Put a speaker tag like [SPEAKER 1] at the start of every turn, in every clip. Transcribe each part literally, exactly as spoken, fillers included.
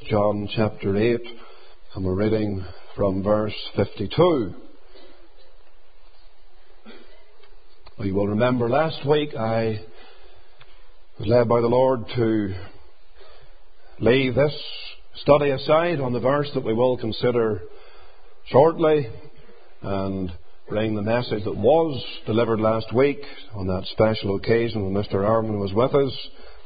[SPEAKER 1] John chapter eight, and we're reading from verse fifty-two. You will remember last week I was led by the Lord to leave this study aside on the verse that we will consider shortly and bring the message that was delivered last week on that special occasion when Mister Armin was with us.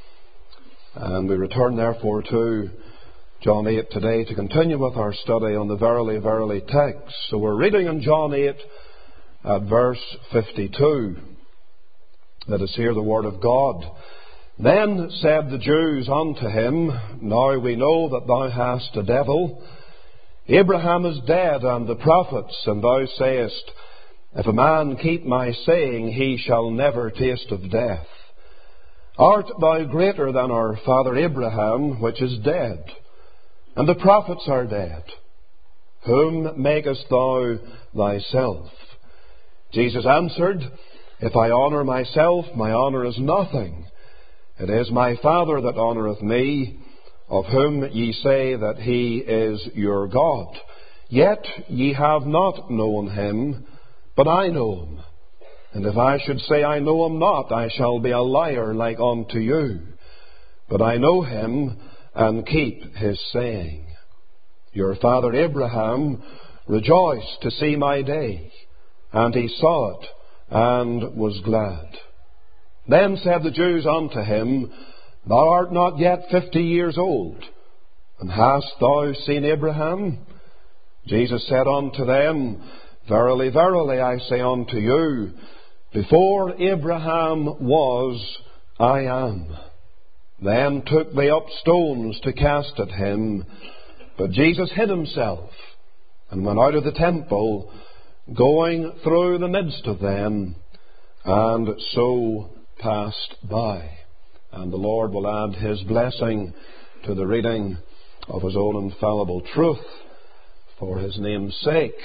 [SPEAKER 1] And we return therefore to John eight today to continue with our study on the verily, verily text. So we're reading in John eight at verse fifty-two. Let us hear the word of God. Then said the Jews unto him, Now we know that thou hast a devil. Abraham is dead, and the prophets, and thou sayest, If a man keep my saying, he shall never taste of death. Art thou greater than our father Abraham, which is dead? And the prophets are dead. Whom makest thou thyself? Jesus answered, If I honour myself, my honour is nothing. It is my Father that honoureth me, of whom ye say that he is your God. Yet ye have not known him, but I know him. And if I should say I know him not, I shall be a liar like unto you. But I know him, and keep his saying. Your father Abraham rejoiced to see my day, and he saw it, and was glad. Then said the Jews unto him, Thou art not yet fifty years old, and hast thou seen Abraham? Jesus said unto them, Verily, verily, I say unto you, Before Abraham was, I am. Then took they up stones to cast at him, but Jesus hid himself, and went out of the temple, going through the midst of them, and so passed by. And the Lord will add his blessing to the reading of his own infallible truth for his name's sake.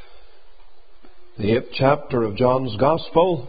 [SPEAKER 1] The eighth chapter of John's Gospel.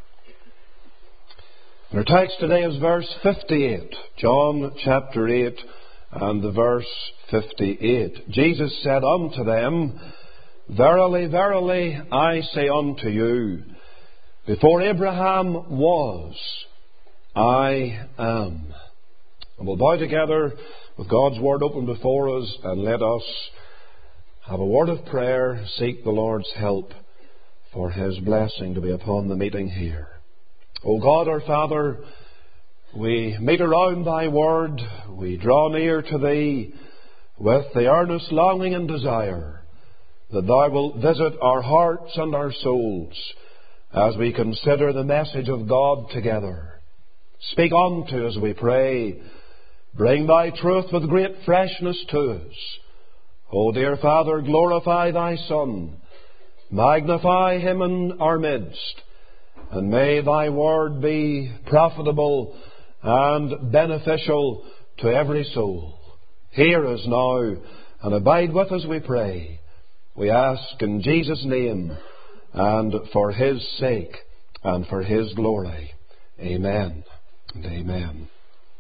[SPEAKER 1] Our text today is verse fifty-eight. John chapter eight and the verse fifty-eight. Jesus said unto them, Verily, verily, I say unto you, Before Abraham was, I am. And we'll bow together with God's word open before us, and let us have a word of prayer, seek the Lord's help for his blessing to be upon the meeting here. O God our Father, we meet around thy word, we draw near to thee with the earnest longing and desire that thou wilt visit our hearts and our souls as we consider the message of God together. Speak unto us, we pray. Bring thy truth with great freshness to us. O dear Father, glorify thy Son. Magnify him in our midst. And may thy word be profitable and beneficial to every soul. Hear us now and abide with us, we pray. We ask in Jesus' name and for his sake and for his glory. Amen and amen.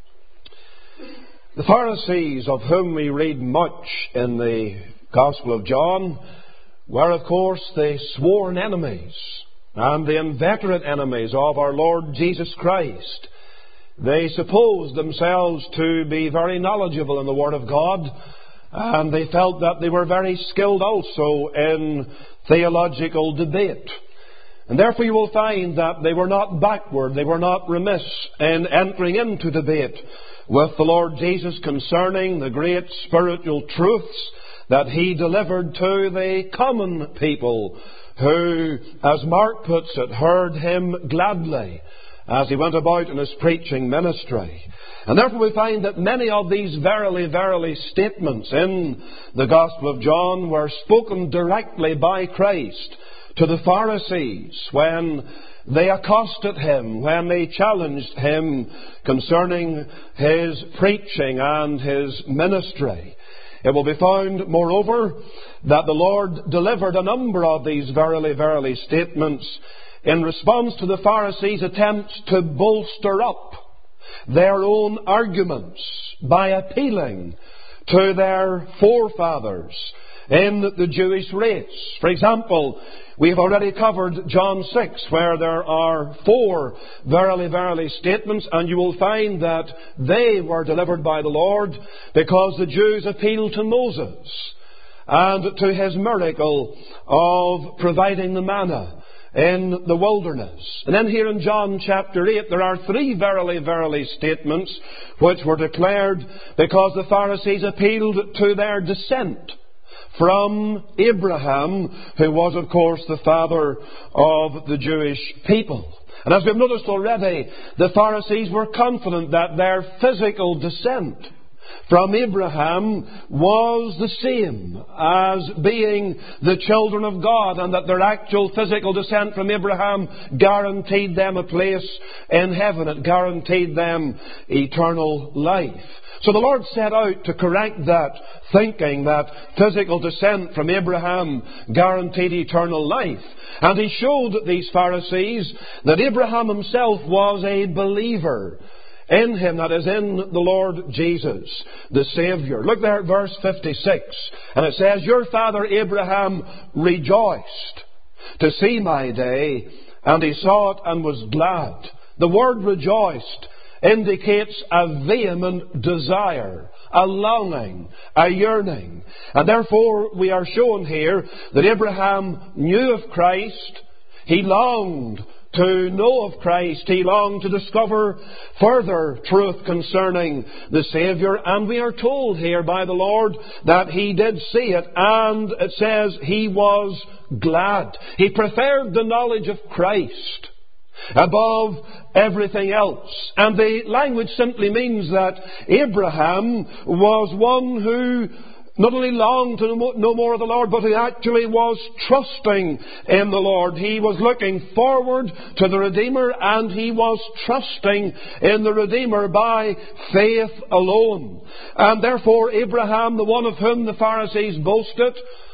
[SPEAKER 1] The Pharisees, of whom we read much in the Gospel of John, were of course the sworn enemies and the inveterate enemies of our Lord Jesus Christ. They supposed themselves to be very knowledgeable in the Word of God, and they felt that they were very skilled also in theological debate. And therefore you will find that they were not backward, they were not remiss in entering into debate with the Lord Jesus concerning the great spiritual truths that he delivered to the common people who, as Mark puts it, heard him gladly as he went about in his preaching ministry. And therefore we find that many of these verily, verily statements in the Gospel of John were spoken directly by Christ to the Pharisees when they accosted him, when they challenged him concerning his preaching and his ministry. It will be found, moreover, that the Lord delivered a number of these verily, verily statements in response to the Pharisees' attempts to bolster up their own arguments by appealing to their forefathers in the Jewish race. For example, we've already covered John six, where there are four verily, verily statements, and you will find that they were delivered by the Lord because the Jews appealed to Moses and to his miracle of providing the manna in the wilderness. And then here in John chapter eight, there are three verily, verily statements which were declared because the Pharisees appealed to their descent from Abraham, who was, of course, the father of the Jewish people. And as we've noticed already, the Pharisees were confident that their physical descent from Abraham was the same as being the children of God, and that their actual physical descent from Abraham guaranteed them a place in heaven. It guaranteed them eternal life. So the Lord set out to correct that thinking, that physical descent from Abraham guaranteed eternal life. And He showed these Pharisees that Abraham himself was a believer in Him, that is, in the Lord Jesus, the Saviour. Look there at verse fifty-six, and it says, "Your father Abraham rejoiced to see my day, and he saw it and was glad." The word rejoiced indicates a vehement desire, a longing, a yearning. And therefore we are shown here that Abraham knew of Christ. He longed to know of Christ. He longed to discover further truth concerning the Saviour. And we are told here by the Lord that he did see it, and it says he was glad. He preferred the knowledge of Christ above everything else. And the language simply means that Abraham was one who not only longed to know more of the Lord, but he actually was trusting in the Lord. He was looking forward to the Redeemer, and he was trusting in the Redeemer by faith alone. And therefore Abraham, the one of whom the Pharisees boasted,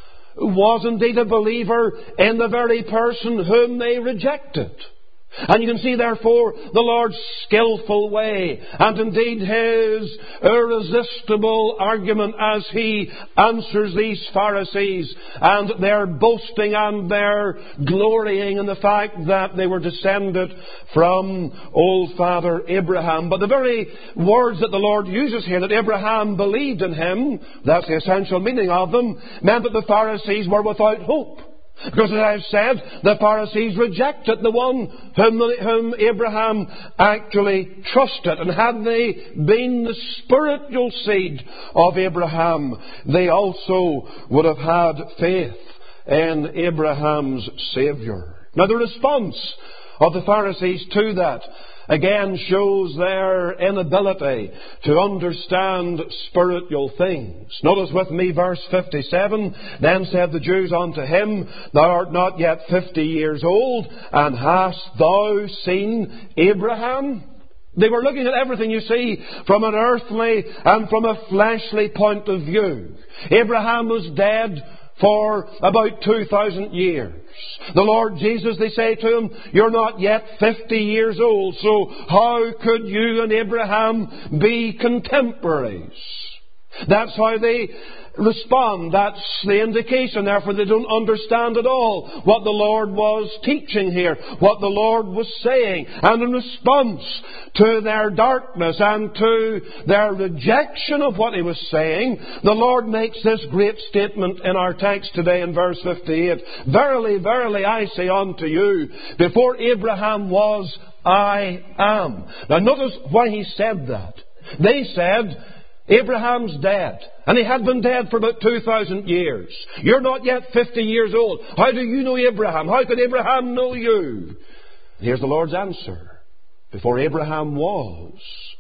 [SPEAKER 1] was indeed a believer in the very person whom they rejected. And you can see, therefore, the Lord's skillful way, and indeed His irresistible argument as He answers these Pharisees and their boasting and their glorying in the fact that they were descended from old father Abraham. But the very words that the Lord uses here, that Abraham believed in Him, that's the essential meaning of them, meant that the Pharisees were without hope. Because, as I've said, the Pharisees rejected the one whom, whom Abraham actually trusted. And had they been the spiritual seed of Abraham, they also would have had faith in Abraham's Saviour. Now, the response of the Pharisees to that again shows their inability to understand spiritual things. Notice with me verse fifty-seven. "Then said the Jews unto him, Thou art not yet fifty years old, and hast thou seen Abraham?" They were looking at everything, you see, from an earthly and from a fleshly point of view. Abraham was dead for about two thousand years. The Lord Jesus, they say to him, "You're not yet fifty years old, so how could you and Abraham be contemporaries?" That's how they respond. That's the indication. Therefore, they don't understand at all what the Lord was teaching here, what the Lord was saying. And in response to their darkness and to their rejection of what He was saying, the Lord makes this great statement in our text today in verse fifty-eight. "Verily, verily, I say unto you, before Abraham was, I am." Now notice why He said that. They said, Abraham's dead, and he had been dead for about two thousand years. You're not yet fifty years old. How do you know Abraham? How could Abraham know you? And here's the Lord's answer. Before Abraham was,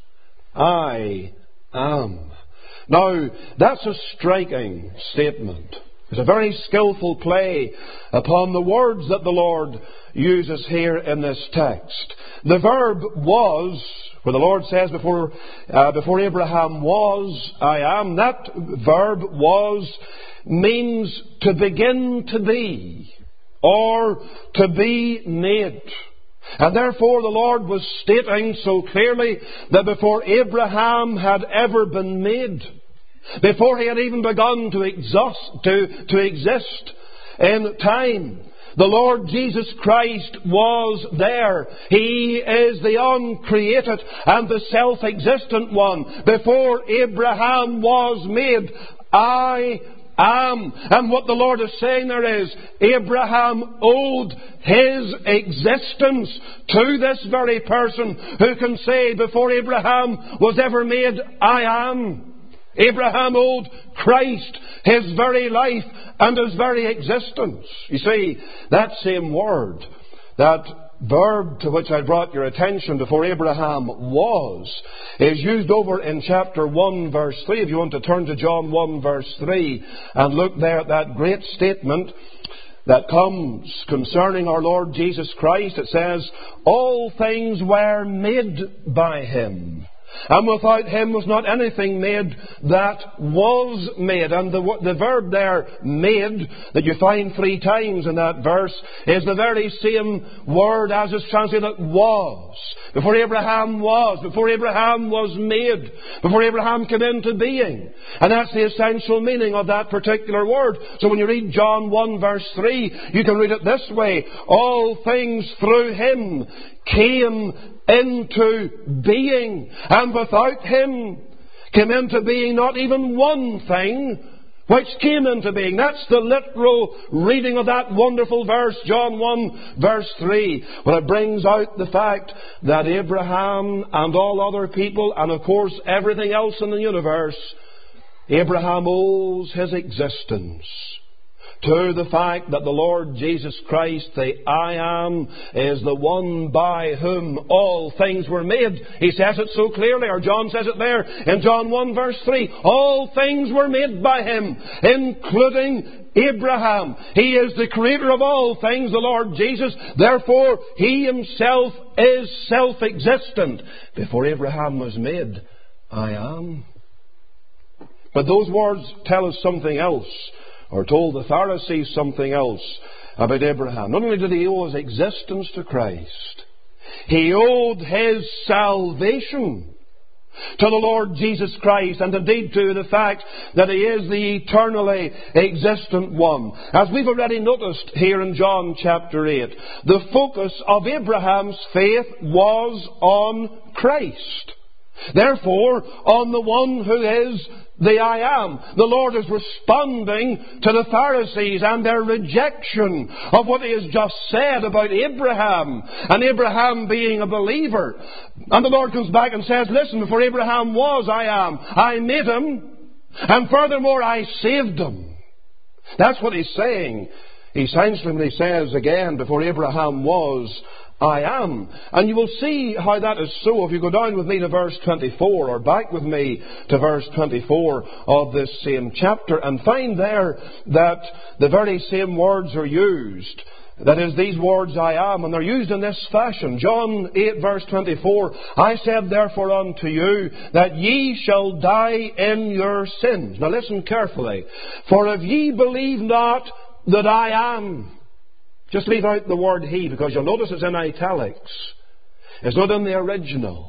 [SPEAKER 1] I am. Now, that's a striking statement. It's a very skillful play upon the words that the Lord uses here in this text. The verb was, where the Lord says before, uh, before Abraham was, I am, that verb was means to begin to be, or to be made. And therefore the Lord was stating so clearly that before Abraham had ever been made, before He had even begun to exist, to, to exist in time, the Lord Jesus Christ was there. He is the uncreated and the self-existent one. Before Abraham was made, I am. And what the Lord is saying there is, Abraham owed his existence to this very person who can say, before Abraham was ever made, I am. Abraham owed Christ his very life and his very existence. You see, that same word, that verb to which I brought your attention, before Abraham was, is used over in chapter one verse three. If you want to turn to John one verse three and look there at that great statement that comes concerning our Lord Jesus Christ, it says, all things were made by Him, and without Him was not anything made that was made. And the, the verb there, made, that you find three times in that verse, is the very same word as is translated was. Before Abraham was, before Abraham was made, before Abraham came into being. And that's the essential meaning of that particular word. So when you read John one verse three, you can read it this way, all things through Him came into being, and without Him came into being not even one thing which came into being. That's the literal reading of that wonderful verse, John one verse three. When it brings out the fact that Abraham and all other people, and of course everything else in the universe, Abraham owes his existence to the fact that the Lord Jesus Christ, the I Am, is the one by whom all things were made. He says it so clearly, or John says it there in John one verse three. All things were made by Him, including Abraham. He is the creator of all things, the Lord Jesus. Therefore, He Himself is self-existent. Before Abraham was made, I am. But those words tell us something else, or told the Pharisees something else about Abraham. Not only did he owe his existence to Christ, he owed his salvation to the Lord Jesus Christ, and indeed to the fact that He is the eternally existent one. As we've already noticed here in John chapter eight, the focus of Abraham's faith was on Christ. Therefore, on the one who is the I Am. The Lord is responding to the Pharisees and their rejection of what He has just said about Abraham, and Abraham being a believer. And the Lord comes back and says, listen, before Abraham was, I am. I made him, and furthermore I saved him. That's what He's saying. Essentially, when He says again, before Abraham was, I am. And you will see how that is so if you go down with me to verse twenty-four, or back with me to verse twenty-four of this same chapter, and find there that the very same words are used. That is, these words, I am, and they're used in this fashion. John eight verse twenty-four, I said therefore unto you, that ye shall die in your sins. Now listen carefully. For if ye believe not that I am, just leave out the word He, because you'll notice it's in italics. It's not in the original.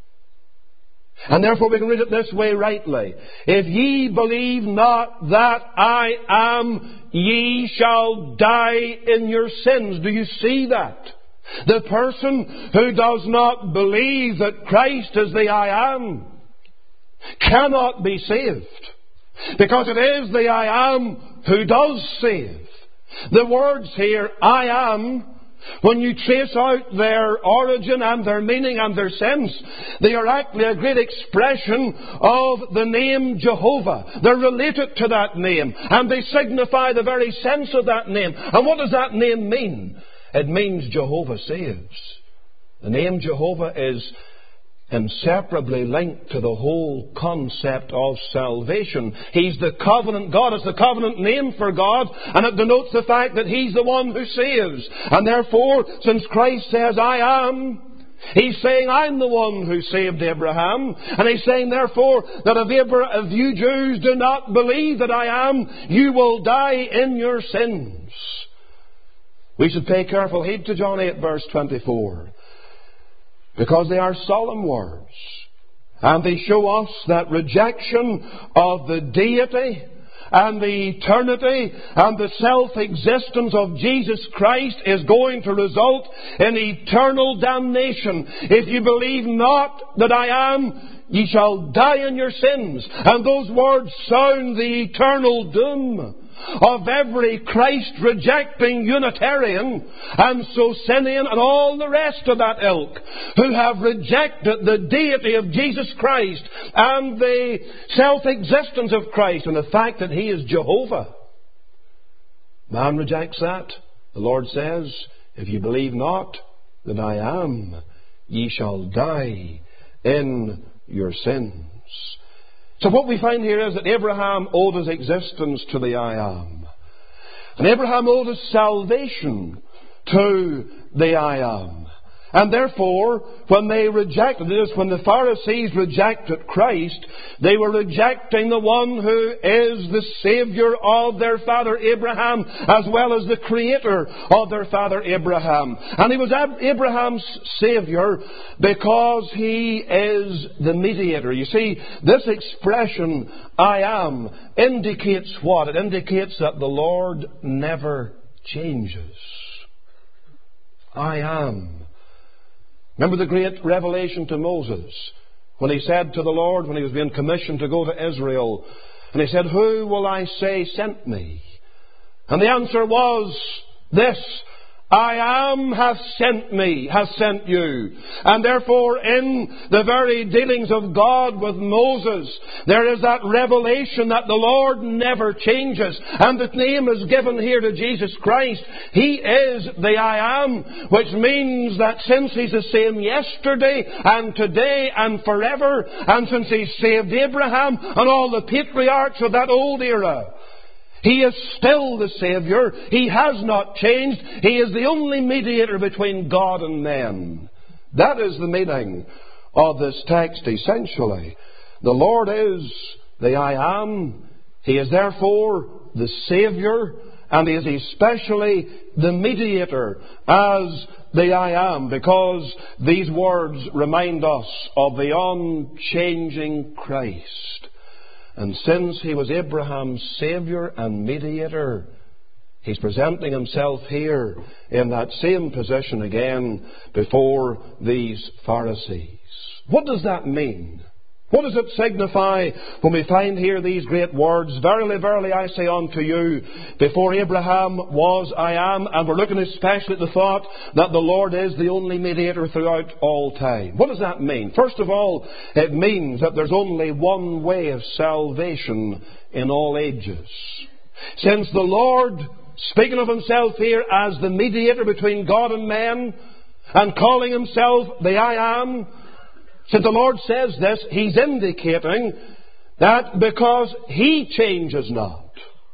[SPEAKER 1] And therefore we can read it this way rightly. If ye believe not that I am, ye shall die in your sins. Do you see that? The person who does not believe that Christ is the I Am cannot be saved, because it is the I Am who does save. The words here, I am, when you trace out their origin and their meaning and their sense, they are actually a great expression of the name Jehovah. They're related to that name, and they signify the very sense of that name. And what does that name mean? It means Jehovah saves. The name Jehovah is inseparably linked to the whole concept of salvation. He's the covenant God. It's the covenant name for God, and it denotes the fact that He's the one who saves. And therefore, since Christ says, I am, He's saying, I'm the one who saved Abraham. And He's saying, therefore, that if, Abraham, if you Jews do not believe that I am, you will die in your sins. We should pay careful heed to John eight verse twenty-four. Because they are solemn words. And they show us that rejection of the deity and the eternity and the self-existence of Jesus Christ is going to result in eternal damnation. If you believe not that I am, ye shall die in your sins. And those words sound the eternal doom of every Christ-rejecting Unitarian and Socinian and all the rest of that ilk who have rejected the deity of Jesus Christ and the self-existence of Christ and the fact that He is Jehovah. Man rejects that. The Lord says, if you believe not that I am, ye shall die in your sins. So what we find here is that Abraham owed his existence to the I Am. And Abraham owed his salvation to the I Am. And therefore, when they rejected this, when the Pharisees rejected Christ, they were rejecting the one who is the Saviour of their father Abraham, as well as the Creator of their father Abraham. And He was Abraham's Saviour because He is the mediator. You see, this expression, I am, indicates what? It indicates that the Lord never changes. I am. Remember the great revelation to Moses when he said to the Lord, when he was being commissioned to go to Israel, and he said, who will I say sent me? And the answer was this, I am hath sent me, hath sent you. And therefore in the very dealings of God with Moses, there is that revelation that the Lord never changes. And the name is given here to Jesus Christ. He is the I am, which means that since He's the same yesterday and today and forever, and since He saved Abraham and all the patriarchs of that old era, He is still the Saviour. He has not changed. He is the only mediator between God and men. That is the meaning of this text essentially. The Lord is the I Am. He is therefore the Saviour, and He is especially the mediator as the I Am, because these words remind us of the unchanging Christ. And since He was Abraham's Saviour and mediator, He's presenting Himself here in that same position again before these Pharisees. What does that mean? What does it signify when we find here these great words, verily, verily, I say unto you, before Abraham was I am, and we're looking especially at the thought that the Lord is the only mediator throughout all time. What does that mean? First of all, it means that there's only one way of salvation in all ages. Since the Lord, speaking of Himself here as the mediator between God and men, and calling Himself the I Am, since the Lord says this, He's indicating that because He changes not.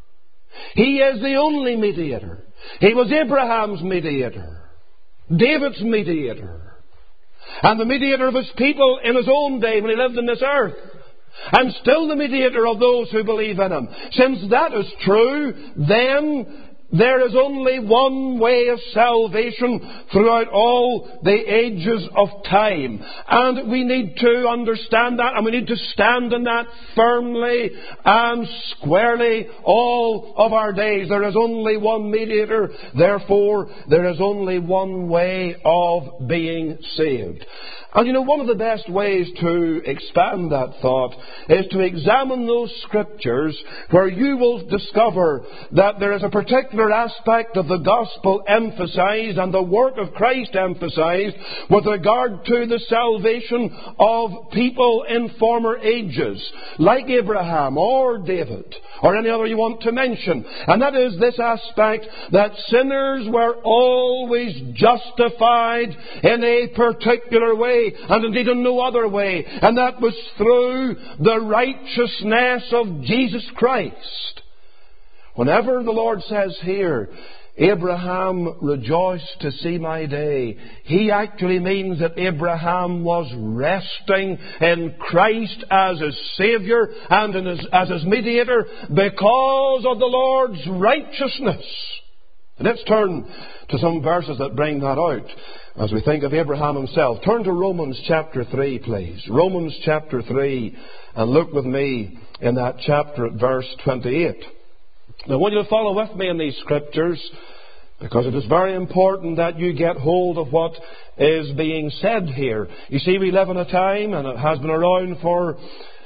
[SPEAKER 1] He is the only mediator. He was Abraham's mediator, David's mediator, and the mediator of His people in His own day when He lived on this earth, and still the mediator of those who believe in Him. Since that is true, then there is only one way of salvation throughout all the ages of time. And we need to understand that, and we need to stand in that firmly and squarely all of our days. There is only one mediator, therefore there is only one way of being saved. And you know, one of the best ways to expand that thought is to examine those scriptures where you will discover that there is a particular aspect of the gospel emphasized and the work of Christ emphasized with regard to the salvation of people in former ages, like Abraham or David or any other you want to mention. And that is this aspect that sinners were always justified in a particular way, and indeed in no other way, and that was through the righteousness of Jesus Christ. Whenever the Lord says here, Abraham rejoiced to see my day, He actually means that Abraham was resting in Christ as his Saviour and in his, as his mediator because of the Lord's righteousness. And let's turn to some verses that bring that out as we think of Abraham himself. Turn to Romans chapter three, please. Romans chapter three, and look with me in that chapter at verse twenty-eight. Now, I want you to follow with me in these scriptures, because it is very important that you get hold of what is being said here. You see, we live in a time, and it has been around for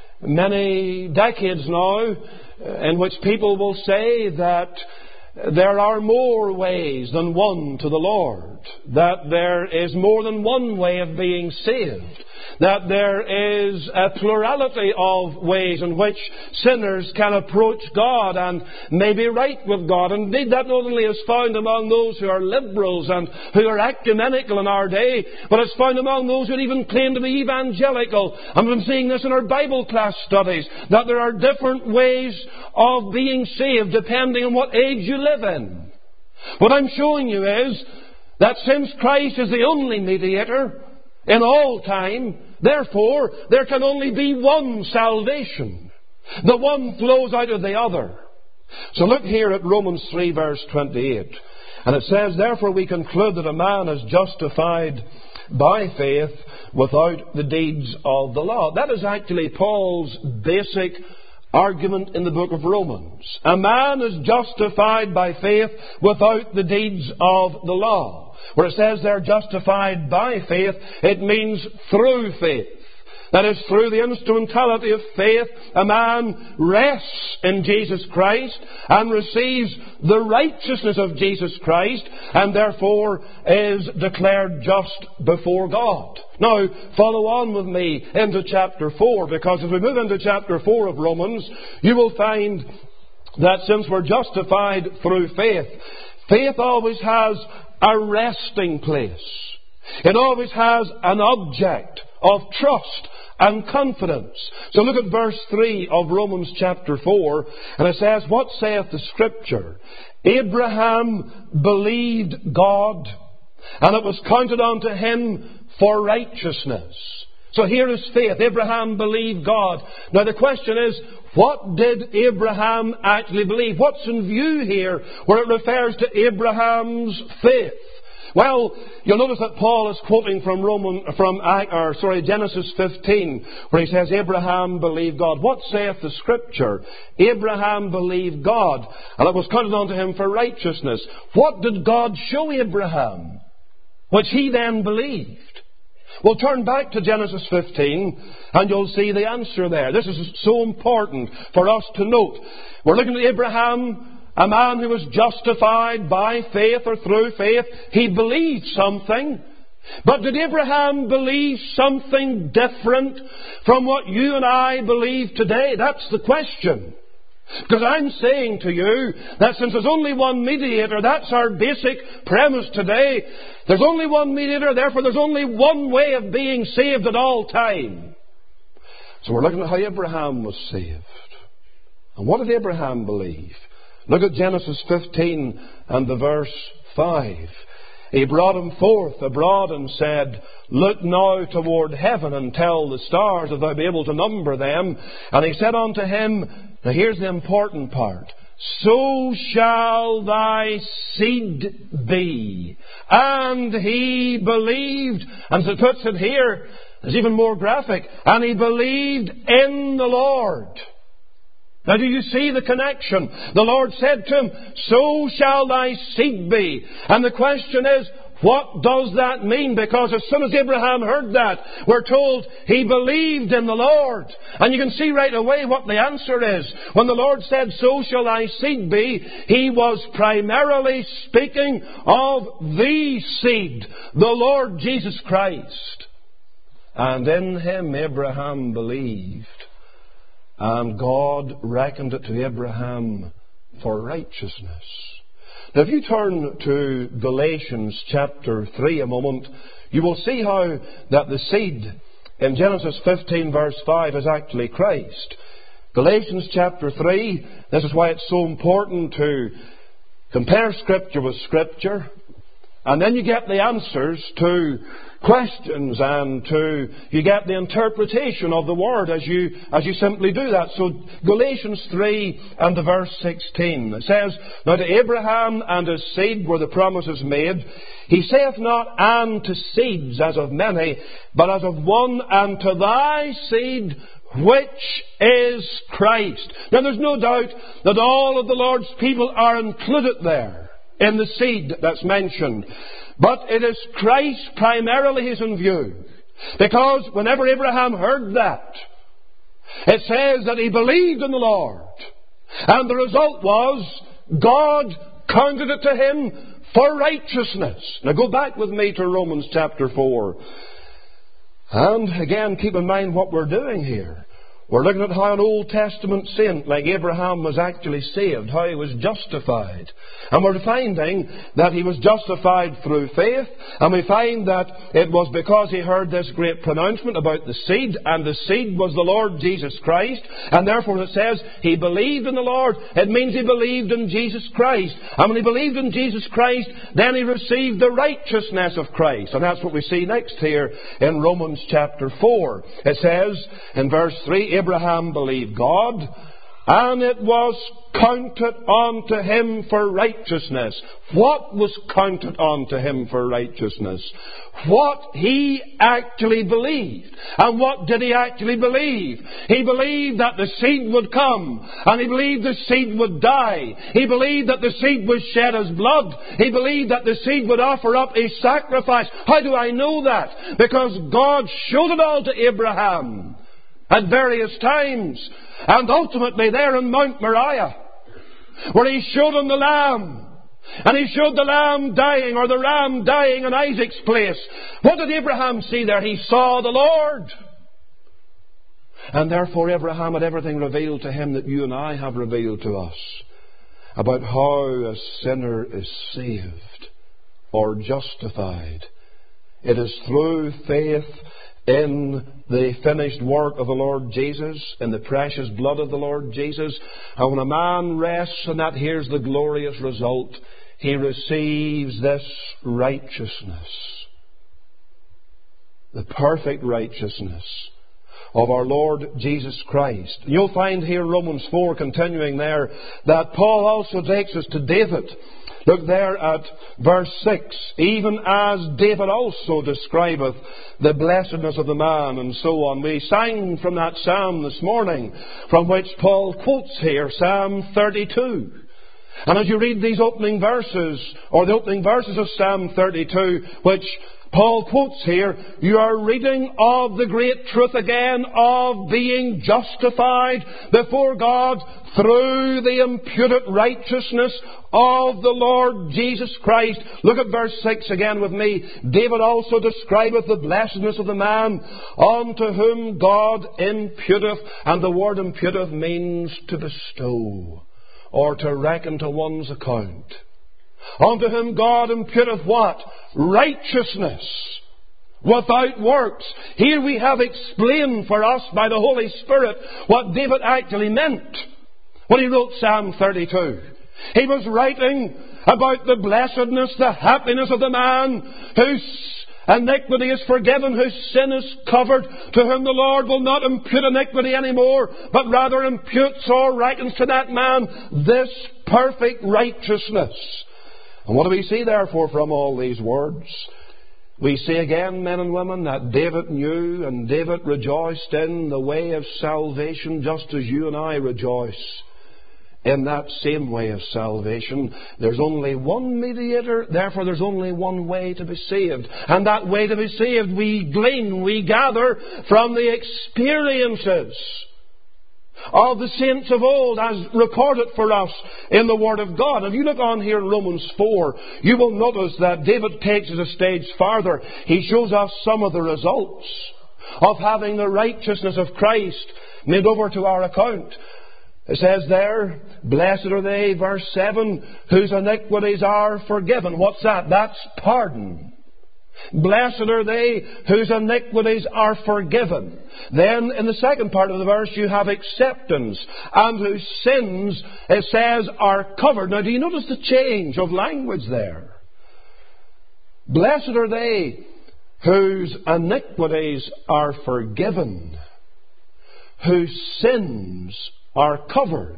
[SPEAKER 1] many decades now, in which people will say that there are more ways than one to the Lord, that there is more than one way of being saved, that there is a plurality of ways in which sinners can approach God and may be right with God. Indeed, that not only is found among those who are liberals and who are ecumenical in our day, but it's found among those who even claim to be evangelical. And we've been seeing this in our Bible class studies, that there are different ways of being saved depending on what age you live in. What I'm showing you is that since Christ is the only mediator in all time, therefore, there can only be one salvation. The one flows out of the other. So look here at Romans three verse twenty-eight. And it says, therefore we conclude that a man is justified by faith without the deeds of the law. That is actually Paul's basic argument in the book of Romans. A man is justified by faith without the deeds of the law. Where it says they're justified by faith, it means through faith. That is, through the instrumentality of faith, a man rests in Jesus Christ and receives the righteousness of Jesus Christ, and therefore is declared just before God. Now, follow on with me into chapter four, because as we move into chapter four of Romans, you will find that since we're justified through faith, faith always has a resting place. It always has an object of trust and confidence. So look at verse three of Romans chapter four, and it says, what saith the Scripture? Abraham believed God, and it was counted unto him for righteousness. So here is faith. Abraham believed God. Now the question is, what did Abraham actually believe? What's in view here where it refers to Abraham's faith? Well, you'll notice that Paul is quoting from Roman, from or sorry, Genesis fifteen, where he says, Abraham believed God. What saith the Scripture? Abraham believed God, and it was counted unto him for righteousness. What did God show Abraham, which he then believed? Well, turn back to Genesis fifteen, and you'll see the answer there. This is so important for us to note. We're looking at Abraham, a man who was justified by faith or through faith. He believed something. But did Abraham believe something different from what you and I believe today? That's the question. Because I'm saying to you that since there's only one mediator, that's our basic premise today. There's only one mediator, therefore there's only one way of being saved at all time. So we're looking at how Abraham was saved. And what did Abraham believe? Look at Genesis fifteen and the verse five. He brought him forth abroad and said, look now toward heaven and tell the stars if thou be able to number them. And he said unto him, now here's the important part, so shall thy seed be. And he believed, and as it puts it here, it's even more graphic, and he believed in the Lord. Now do you see the connection? The Lord said to him, so shall thy seed be. And the question is, what does that mean? Because as soon as Abraham heard that, we're told he believed in the Lord. And you can see right away what the answer is. When the Lord said, so shall thy seed be, he was primarily speaking of the seed, the Lord Jesus Christ. And in him Abraham believed. And God reckoned it to Abraham for righteousness. Now if you turn to Galatians chapter three a moment, you will see how that the seed in Genesis fifteen verse five is actually Christ. Galatians chapter three, this is why it's so important to compare Scripture with Scripture. And then you get the answers to questions, and to you get the interpretation of the Word as you as you simply do that. So Galatians three and the verse sixteen, it says, "Now to Abraham and his seed were the promises made. He saith not, and to seeds as of many, but as of one, and to thy seed, which is Christ." Now there's no doubt that all of the Lord's people are included there in the seed that's mentioned. But it is Christ primarily is in view. Because whenever Abraham heard that, it says that he believed in the Lord. And the result was, God counted it to him for righteousness. Now go back with me to Romans chapter four. And again, keep in mind what we're doing here. We're looking at how an Old Testament saint like Abraham was actually saved, how he was justified. And we're finding that he was justified through faith, and we find that it was because he heard this great pronouncement about the seed, and the seed was the Lord Jesus Christ, and therefore it says he believed in the Lord. It means he believed in Jesus Christ. And when he believed in Jesus Christ, then he received the righteousness of Christ. And that's what we see next here in Romans chapter four. It says in verse three, Abraham believed God, and it was counted unto him for righteousness. What was counted unto him for righteousness? What he actually believed. And what did he actually believe? He believed that the seed would come, and he believed the seed would die. He believed that the seed would shed his blood. He believed that the seed would offer up a sacrifice. How do I know that? Because God showed it all to Abraham at various times, and ultimately there in Mount Moriah, where he showed him the lamb, and he showed the lamb dying, or the ram dying in Isaac's place. What did Abraham see there? He saw the Lord. And therefore Abraham had everything revealed to him that you and I have revealed to us about how a sinner is saved or justified. It is through faith in the finished work of the Lord Jesus, in the precious blood of the Lord Jesus. And when a man rests in that, here's the glorious result. He receives this righteousness, the perfect righteousness of our Lord Jesus Christ. You'll find here Romans four continuing there that Paul also takes us to David. Look there at verse six. "Even as David also describeth the blessedness of the man," and so on. We sang from that psalm this morning, from which Paul quotes here, Psalm thirty-two. And as you read these opening verses, or the opening verses of Psalm thirty-two, which Paul quotes here, you are reading of the great truth again of being justified before God through the imputed righteousness of the Lord Jesus Christ. Look at verse six again with me. "David also describeth the blessedness of the man unto whom God imputeth." And the word imputeth means to bestow, or to reckon to one's account. Unto whom God imputeth what? Righteousness without works. Here we have explained for us by the Holy Spirit what David actually meant when he wrote Psalm thirty-two. He was writing about the blessedness, the happiness of the man whose iniquity is forgiven, whose sin is covered, to whom the Lord will not impute iniquity anymore, but rather imputes or reckons to that man this perfect righteousness. And what do we see therefore from all these words? We see again, men and women, that David knew and David rejoiced in the way of salvation just as you and I rejoice in that same way of salvation. There's only one mediator, therefore there's only one way to be saved. And that way to be saved we glean, we gather from the experiences of the saints of old as recorded for us in the Word of God. If you look on here in Romans four, you will notice that David takes it a stage farther. He shows us some of the results of having the righteousness of Christ made over to our account. It says there, "Blessed are they," verse seven, "whose iniquities are forgiven." What's that? That's pardon. Blessed are they whose iniquities are forgiven. Then in the second part of the verse you have acceptance, and whose sins, it says, are covered. Now do you notice the change of language there? Blessed are they whose iniquities are forgiven, whose sins are covered.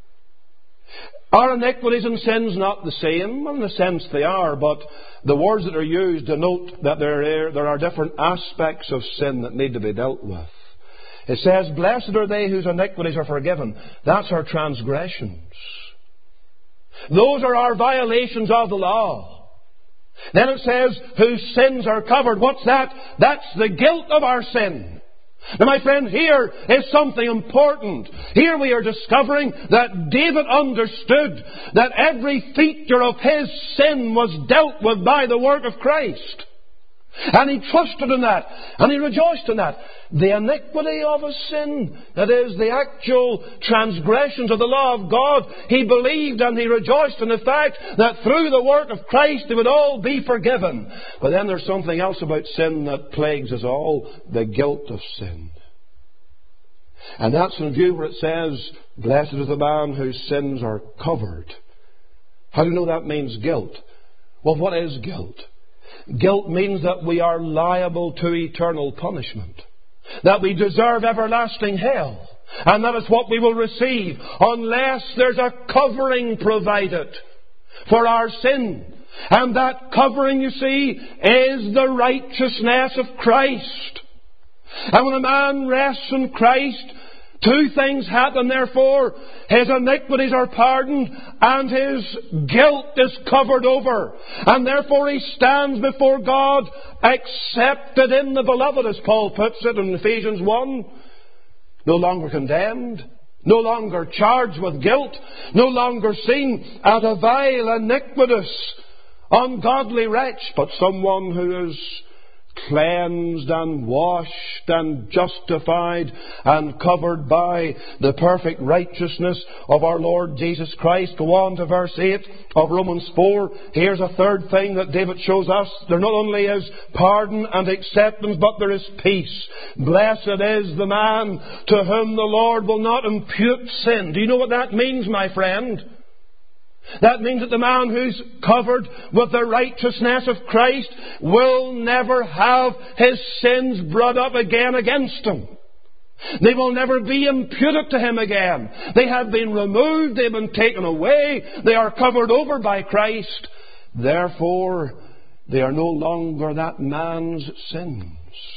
[SPEAKER 1] Are iniquities and sins not the same? Well, in a sense they are, but the words that are used denote that there are, there are different aspects of sin that need to be dealt with. It says, blessed are they whose iniquities are forgiven. That's our transgressions. Those are our violations of the law. Then it says, whose sins are covered. What's that? That's the guilt of our sin. Now, my friend, here is something important. Here we are discovering that David understood that every feature of his sin was dealt with by the work of Christ. And he trusted in that. And he rejoiced in that. The iniquity of his sin, that is, the actual transgressions of the law of God, he believed and he rejoiced in the fact that through the work of Christ they would all be forgiven. But then there's something else about sin that plagues us all, the guilt of sin. And that's in view where it says, blessed is the man whose sins are covered. How do you know that means guilt? Well, what is guilt? Guilt means that we are liable to eternal punishment, that we deserve everlasting hell, and that is what we will receive unless there's a covering provided for our sin. And that covering, you see, is the righteousness of Christ. And when a man rests in Christ, two things happen, therefore. His iniquities are pardoned and his guilt is covered over. And therefore he stands before God accepted in the beloved, as Paul puts it in Ephesians one. No longer condemned, no longer charged with guilt, no longer seen as a vile, iniquitous, ungodly wretch, but someone who is cleansed and washed and justified and covered by the perfect righteousness of our Lord Jesus Christ. Go on to verse eight of Romans four. Here's a third thing that David shows us. There not only is pardon and acceptance, but there is peace. Blessed is the man to whom the Lord will not impute sin. Do you know what that means, my friend? That means that the man who's covered with the righteousness of Christ will never have his sins brought up again against him. They will never be imputed to him again. They have been removed, they've been taken away, they are covered over by Christ. Therefore, they are no longer that man's sins.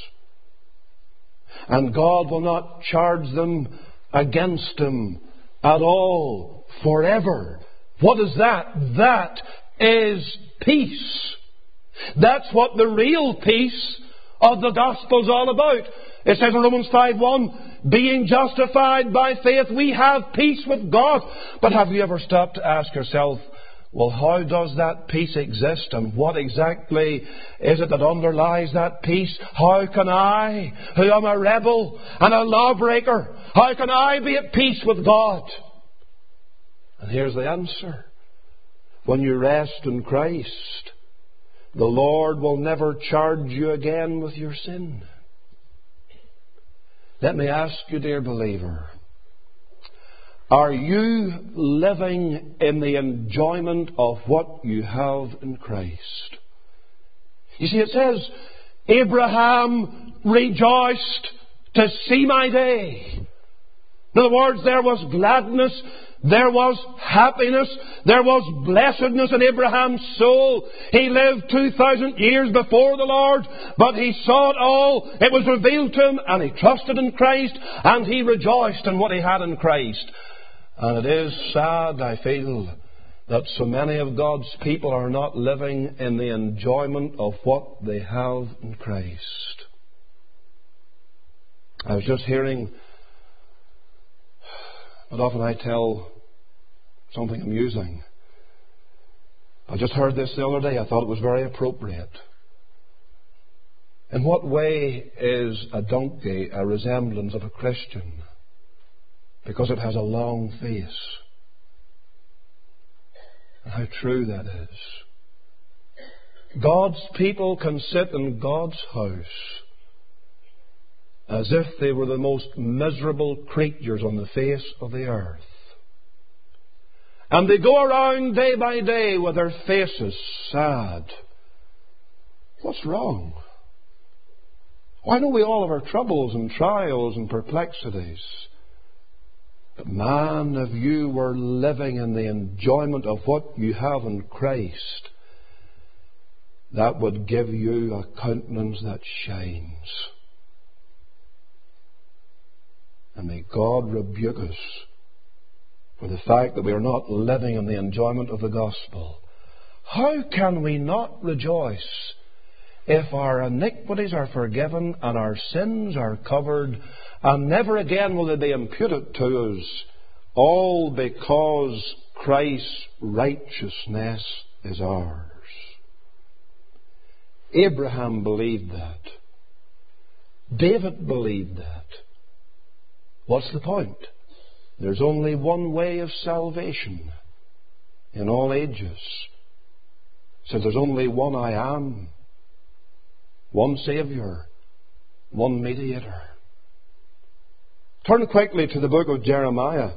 [SPEAKER 1] And God will not charge them against him at all, forever. What is that? That is peace. That's what the real peace of the gospel is all about. It says in Romans five one, being justified by faith, we have peace with God. But have you ever stopped to ask yourself, well, how does that peace exist? And what exactly is it that underlies that peace? How can I, who am a rebel and a lawbreaker, how can I be at peace with God? And here's the answer. When you rest in Christ, the Lord will never charge you again with your sin. Let me ask you, dear believer, are you living in the enjoyment of what you have in Christ? You see, it says, Abraham rejoiced to see my day. In other words, there was gladness, there was happiness, there was blessedness in Abraham's soul. He lived two thousand years before the Lord, but he saw it all. It was revealed to him, and he trusted in Christ, and he rejoiced in what he had in Christ. And it is sad, I feel, that so many of God's people are not living in the enjoyment of what they have in Christ. I was just hearing, but often I tell something amusing. I just heard this the other day. I thought it was very appropriate. In what way is a donkey a resemblance of a Christian? Because it has a long face. And how true that is. God's people can sit in God's house as if they were the most miserable creatures on the face of the earth. And they go around day by day with their faces sad What's wrong? I know we all have our troubles and trials and perplexities. But man, if you were living in the enjoyment of what you have in Christ, that would give you a countenance that shines. And may God rebuke us for the fact that we are not living in the enjoyment of the gospel. How can we not rejoice if our iniquities are forgiven and our sins are covered, and never again will they be imputed to us, all because Christ's righteousness is ours? Abraham believed that. David believed that. What's the point? There's only one way of salvation in all ages. Since there's only one I am, one Saviour, one mediator. Turn quickly to the book of Jeremiah.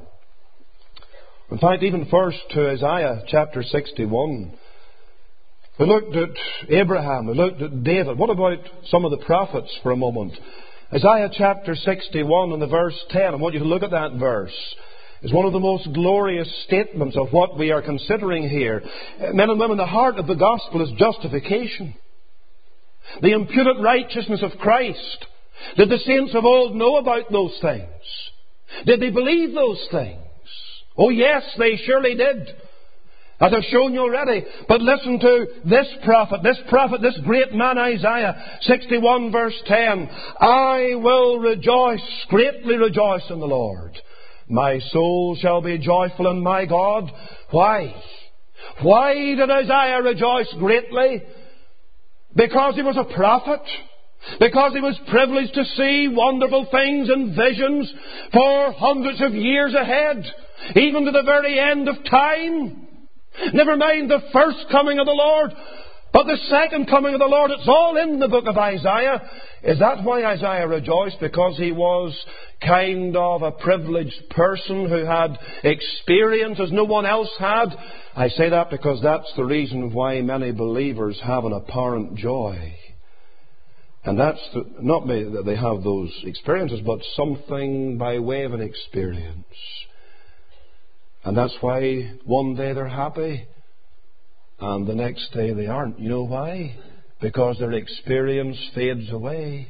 [SPEAKER 1] In fact, even first to Isaiah chapter sixty-one. We looked at Abraham, we looked at David. What about some of the prophets for a moment? Isaiah chapter sixty-one and the verse ten. I want you to look at that verse. It's one of the most glorious statements of what we are considering here. Men and women, the heart of the gospel is justification. The imputed righteousness of Christ. Did the saints of old know about those things? Did they believe those things? Oh yes, they surely did. As I've shown you already. But listen to this prophet, this prophet, this great man Isaiah, sixty-one verse ten. I will rejoice, greatly rejoice in the Lord. My soul shall be joyful in my God. Why? Why did Isaiah rejoice greatly? Because he was a prophet. Because he was privileged to see wonderful things and visions for hundreds of years ahead. Even to the very end of time. Never mind the first coming of the Lord, but the second coming of the Lord. It's all in the book of Isaiah. Is that why Isaiah rejoiced? Because he was kind of a privileged person who had experience as no one else had? I say that because that's the reason why many believers have an apparent joy. And that's the, not that they have those experiences, but something by way of an experience. And that's why one day they're happy and the next day they aren't. You know why? Because their experience fades away.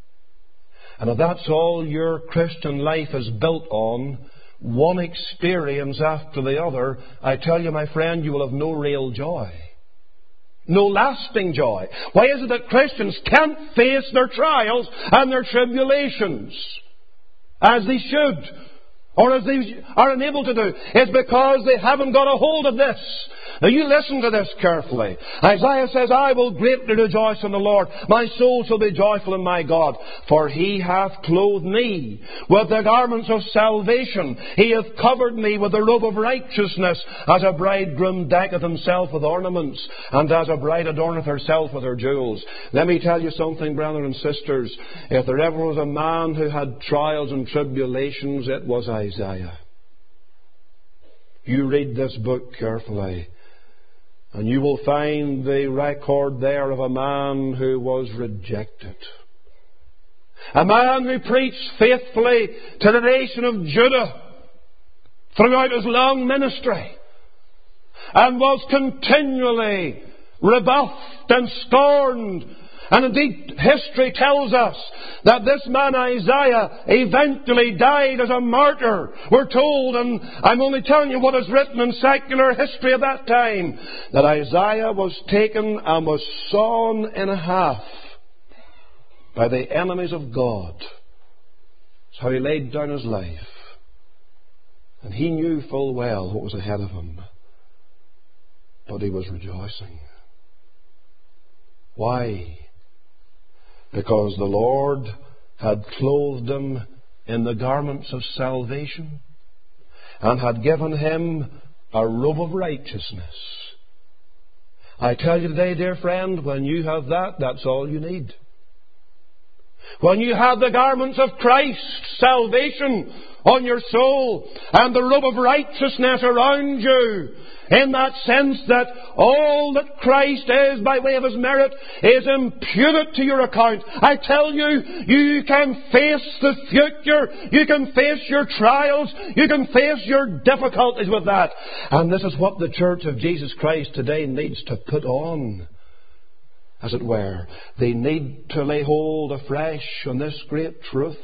[SPEAKER 1] And if that's all your Christian life is built on, one experience after the other, I tell you, my friend, you will have no real joy. No lasting joy. Why is it that Christians can't face their trials and their tribulations as they should? Or as they are unable to do? It's because they haven't got a hold of this. Now you listen to this carefully. Isaiah says, I will greatly rejoice in the Lord. My soul shall be joyful in my God. For He hath clothed me with the garments of salvation. He hath covered me with the robe of righteousness, as a bridegroom decketh himself with ornaments, and as a bride adorneth herself with her jewels. Let me tell you something, brothers and sisters. If there ever was a man who had trials and tribulations, it was Isaiah. You read this book carefully, and you will find the record there of a man who was rejected. A man who preached faithfully to the nation of Judah throughout his long ministry, and was continually rebuffed and scorned. And indeed, history tells us that this man Isaiah eventually died as a martyr. We're told, and I'm only telling you what is written in secular history of that time, that Isaiah was taken and was sawn in half by the enemies of God. That's how he laid down his life. And he knew full well what was ahead of him. But he was rejoicing. Why? Because the Lord had clothed him in the garments of salvation and had given him a robe of righteousness. I tell you today, dear friend, when you have that, that's all you need. when you have the garments of Christ, salvation on your soul, and the robe of righteousness around you, in that sense that all that Christ is by way of His merit is imputed to your account. I tell you, you can face the future. You can face your trials. You can face your difficulties with that. And this is what the Church of Jesus Christ today needs to put on, as it were. They need to lay hold afresh on this great truth.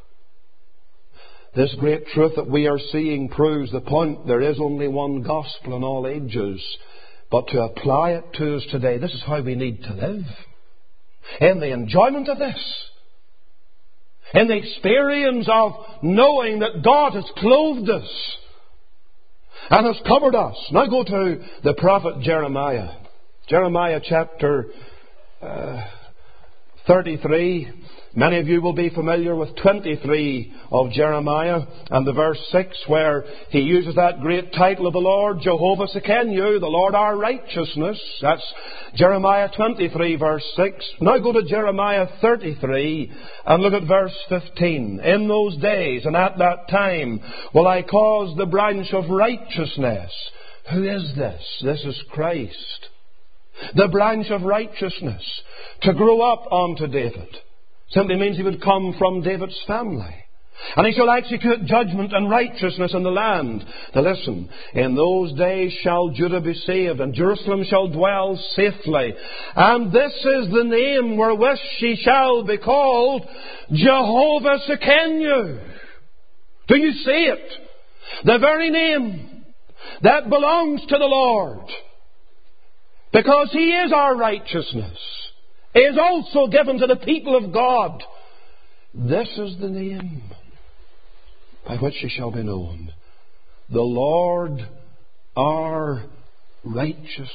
[SPEAKER 1] This great truth that we are seeing proves the point. There is only one gospel in all ages. But to apply it to us today, this is how we need to live. In the enjoyment of this. In the experience of knowing that God has clothed us and has covered us. Now go to the prophet Jeremiah. Jeremiah chapter uh, thirty-three. Many of you will be familiar with twenty-three of Jeremiah and the verse six, where he uses that great title of the Lord, Jehovah Sekenu, the Lord our righteousness. That's Jeremiah twenty-three verse six. Now go to Jeremiah thirty-three and look at verse fifteen. In those days and at that time will I cause the branch of righteousness. Who is this? This is Christ. The branch of righteousness to grow up unto David. Simply means he would come from David's family. And he shall execute judgment and righteousness in the land. Now listen, in those days shall Judah be saved, and Jerusalem shall dwell safely. And this is the name wherewith she shall be called, Jehovah Sekenu. Do you see it? The very name that belongs to the Lord, because He is our righteousness, is also given to the people of God. This is the name by which she shall be known. The Lord our righteousness.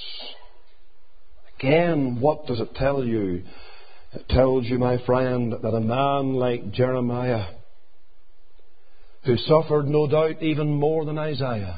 [SPEAKER 1] Again, what does it tell you? It tells you, my friend, that a man like Jeremiah, who suffered no doubt even more than Isaiah,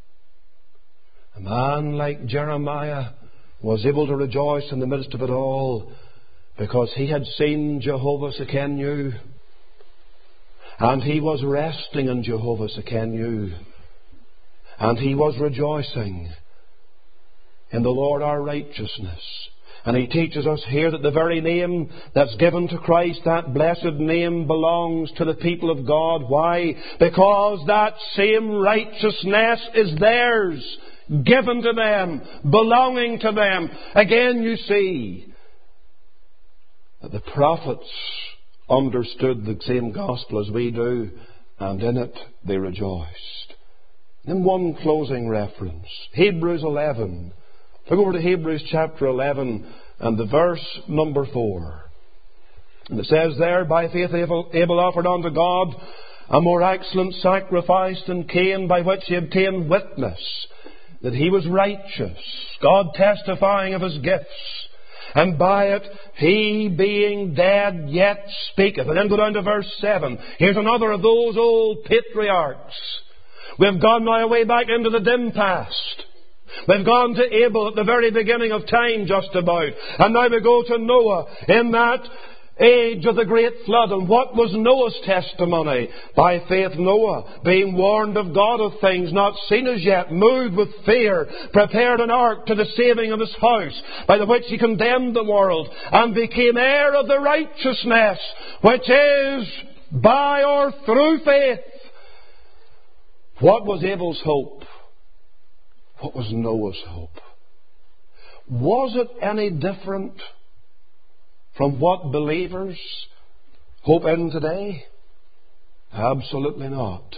[SPEAKER 1] a man like Jeremiah was able to rejoice in the midst of it all because he had seen Jehovah Sekenu, and he was resting in Jehovah Sekenu, and he was rejoicing in the Lord our righteousness. And he teaches us here that the very name that's given to Christ, that blessed name, belongs to the people of God. Why? Because that same righteousness is theirs, given to them, belonging to them. Again, you see that the prophets understood the same gospel as we do, and in it they rejoiced. Then one closing reference, Hebrews eleven. Look over to Hebrews chapter eleven and the verse number four. And it says there, by faith Abel, Abel offered unto God a more excellent sacrifice than Cain, by which he obtained witness that he was righteous, God testifying of his gifts. And by it, he being dead yet speaketh. And then go down to verse seven. Here's another of those old patriarchs. We've gone now way back into the dim past. We've gone to Abel at the very beginning of time, just about. And now we go to Noah in that age of the great flood. And what was Noah's testimony? By faith Noah, being warned of God of things not seen as yet, moved with fear, prepared an ark to the saving of his house, by the which he condemned the world, and became heir of the righteousness which is by or through faith. What was Abel's hope? What was Noah's hope? Was it any different from what believers hope in today? Absolutely not.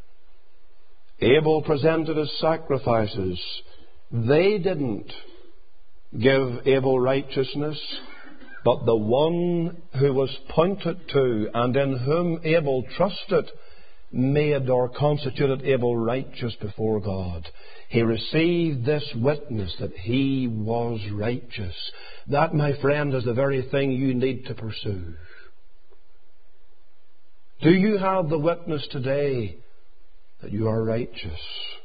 [SPEAKER 1] Abel presented his sacrifices. They didn't give Abel righteousness, but the one who was pointed to and in whom Abel trusted made or constituted Abel righteous before God. He received this witness that he was righteous. That, my friend, is the very thing you need to pursue. Do you have the witness today that you are righteous?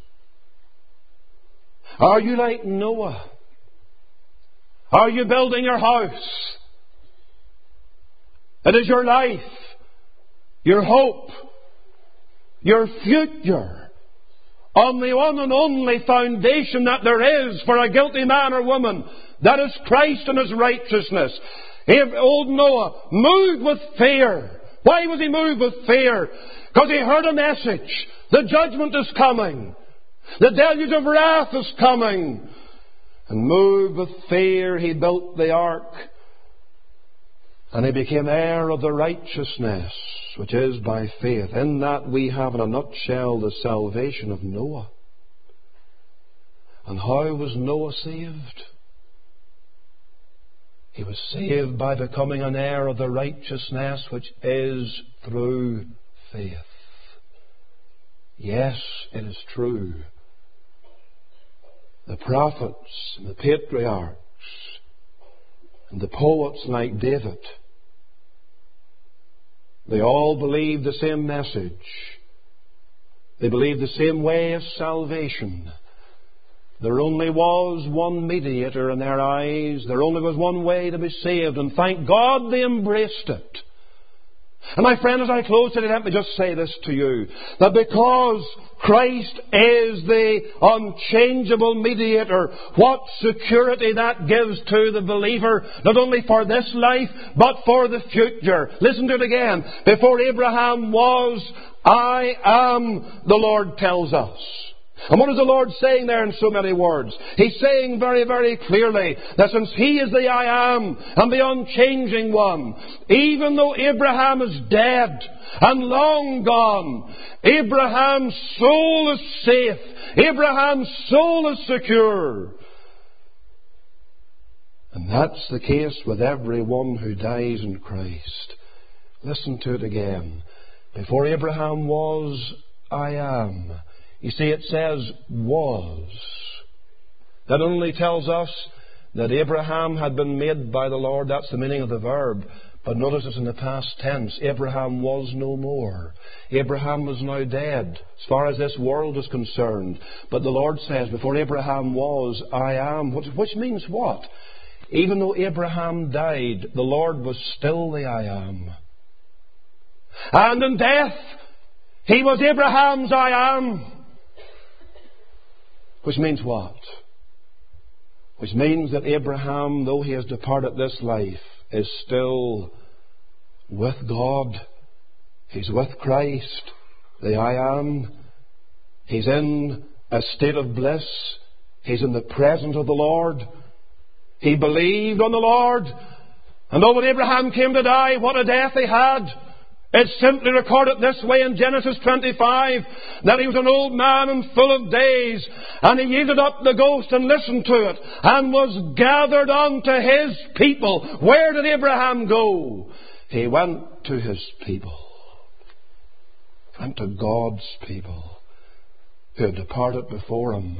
[SPEAKER 1] Are you like Noah? Are you building your house? It is your life, your hope, your future, on the one and only foundation that there is for a guilty man or woman. That is Christ and His righteousness. If old Noah moved with fear. Why was he moved with fear? Because he heard a message. The judgment is coming. The deluge of wrath is coming. And moved with fear, he built the ark. And he became heir of the righteousness, which is by faith. In that we have in a nutshell the salvation of Noah. And how was Noah saved? He was saved by becoming an heir of the righteousness which is through faith. Yes, it is true. The prophets and the patriarchs and the poets like David, they all believed the same message. They believed the same way of salvation. There only was one mediator in their eyes. There only was one way to be saved. And thank God they embraced it. And my friend, as I close today, let me just say this to you. That because Christ is the unchangeable mediator, what security that gives to the believer, not only for this life, but for the future. Listen to it again. Before Abraham was, I am, the Lord tells us. And what is the Lord saying there in so many words? He's saying very, very clearly that since He is the I am and the unchanging one, even though Abraham is dead and long gone, Abraham's soul is safe. Abraham's soul is secure. And that's the case with everyone who dies in Christ. Listen to it again. Before Abraham was, I am. You see, it says was. That only tells us that Abraham had been made by the Lord. That's the meaning of the verb. But notice it's in the past tense. Abraham was no more. Abraham was now dead, as far as this world is concerned. But the Lord says, before Abraham was, I am. Which means what? Even though Abraham died, the Lord was still the I am. And in death, He was Abraham's I am. Which means what? Which means that Abraham, though he has departed this life, is still with God. He's with Christ, the I am. He's in a state of bliss. He's in the presence of the Lord. He believed on the Lord. And though when Abraham came to die, what a death he had. It's simply recorded this way in Genesis twenty-five, that he was an old man and full of days, and he yielded up the ghost and listened to it, and was gathered unto his people. Where did Abraham go? He went to his people. Went to God's people, who had departed before him.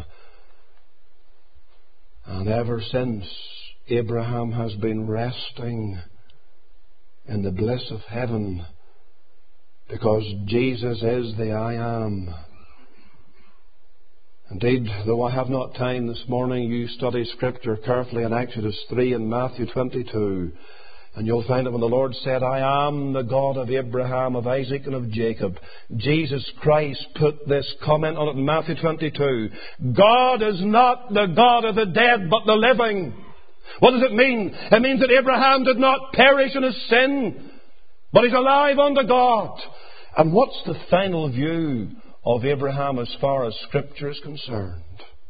[SPEAKER 1] And ever since, Abraham has been resting in the bliss of heaven, because Jesus is the I am. Indeed, though I have not time this morning, you study Scripture carefully in Exodus three and Matthew twenty-two. And you'll find that when the Lord said, I am the God of Abraham, of Isaac and of Jacob, Jesus Christ put this comment on it in Matthew twenty-two. God is not the God of the dead, but the living. What does it mean? It means that Abraham did not perish in his sin, but he's alive unto God. And what's the final view of Abraham as far as Scripture is concerned?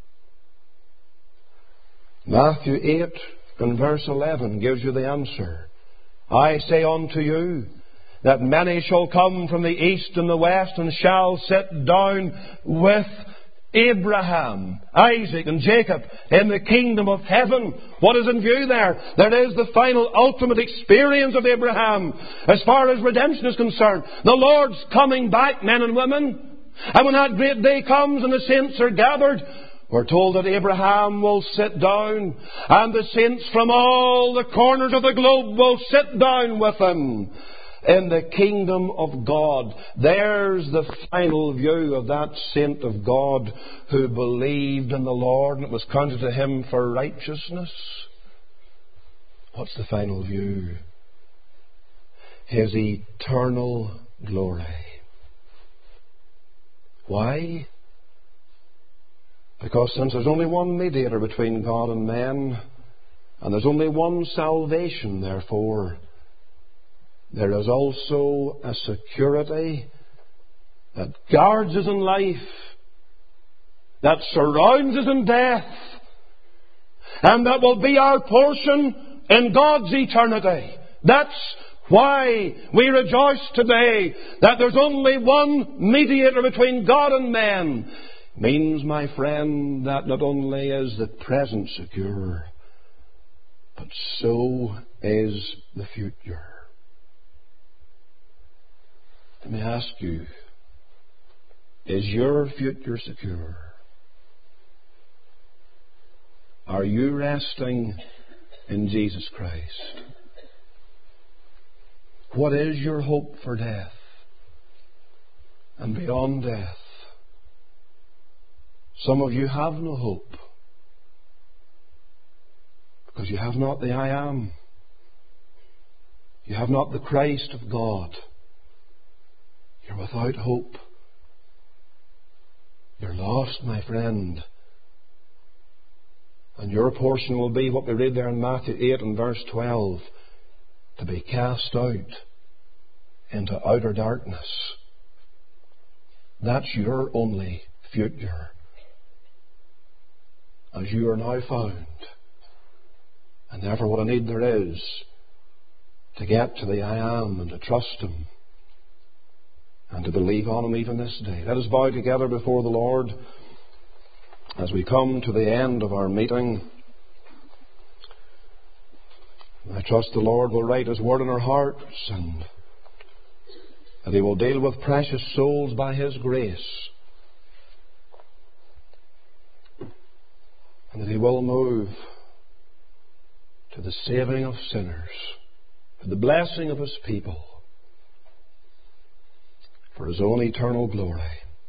[SPEAKER 1] Matthew eight and verse eleven gives you the answer. I say unto you, that many shall come from the east and the west, and shall sit down with Abraham, Isaac and Jacob in the kingdom of heaven. What is in view there? There is the final ultimate experience of Abraham as far as redemption is concerned. The Lord's coming back, men and women. And when that great day comes and the saints are gathered, we're told that Abraham will sit down, and the saints from all the corners of the globe will sit down with him in the kingdom of God. There's the final view of that saint of God who believed in the Lord, and it was counted to him for righteousness. What's the final view? His eternal glory. Why? Because since there's only one mediator between God and men, and there's only one salvation, therefore, there is also a security that guards us in life, that surrounds us in death, and that will be our portion in God's eternity. That's why we rejoice today that there's only one mediator between God and men. Means, my friend, that not only is the present secure, but so is the future. Let me ask you, is your future secure? Are you resting in Jesus Christ? What is your hope for death and beyond death? Some of you have no hope because you have not the I Am. You have not the Christ of God. You're without hope. You're lost, my friend. And your portion will be what we read there in Matthew eight and verse twelve. To be cast out into outer darkness. That's your only future. As you are now found. And therefore what a need there is to get to the I Am and to trust Him and to believe on Him even this day. Let us bow together before the Lord as we come to the end of our meeting. I trust the Lord will write His word in our hearts and that He will deal with precious souls by His grace. And that He will move to the saving of sinners, to the blessing of His people, for His own eternal glory.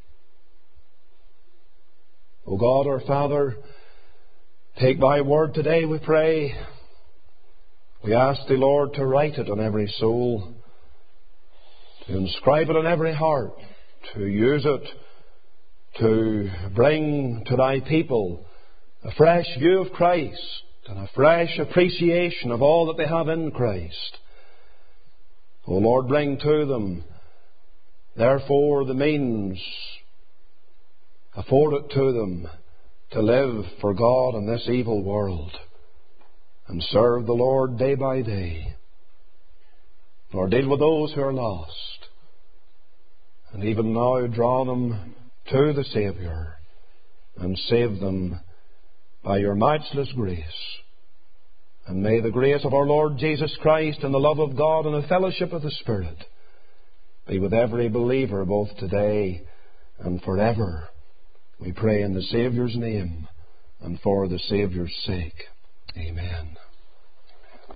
[SPEAKER 1] O God, our Father, take Thy word today, we pray. We ask Thee, Lord, to write it on every soul, to inscribe it on every heart, to use it to bring to Thy people a fresh view of Christ and a fresh appreciation of all that they have in Christ. O Lord, bring to them, therefore, the means, afford it to them to live for God in this evil world and serve the Lord day by day. Lord, deal with those who are lost, and even now draw them to the Saviour and save them by Your matchless grace. And may the grace of our Lord Jesus Christ and the love of God and the fellowship of the Spirit be with every believer both today and forever. We pray in the Saviour's name and for the Saviour's sake. Amen.